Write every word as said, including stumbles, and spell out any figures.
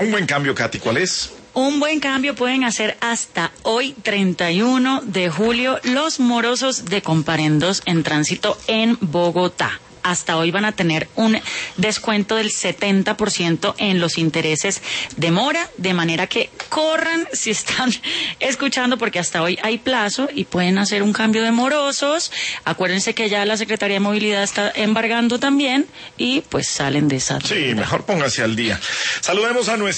Un buen cambio, Katy, ¿cuál es? Un buen cambio pueden hacer hasta hoy, treinta y uno de julio, los morosos de comparendos en tránsito en Bogotá. Hasta hoy van a tener un descuento del setenta por ciento en los intereses de mora, de manera que corran si están escuchando, porque hasta hoy hay plazo y pueden hacer un cambio de morosos. Acuérdense que ya la Secretaría de Movilidad está embargando también y pues salen de esa. Sí, mejor pónganse al día. Saludemos a nuestra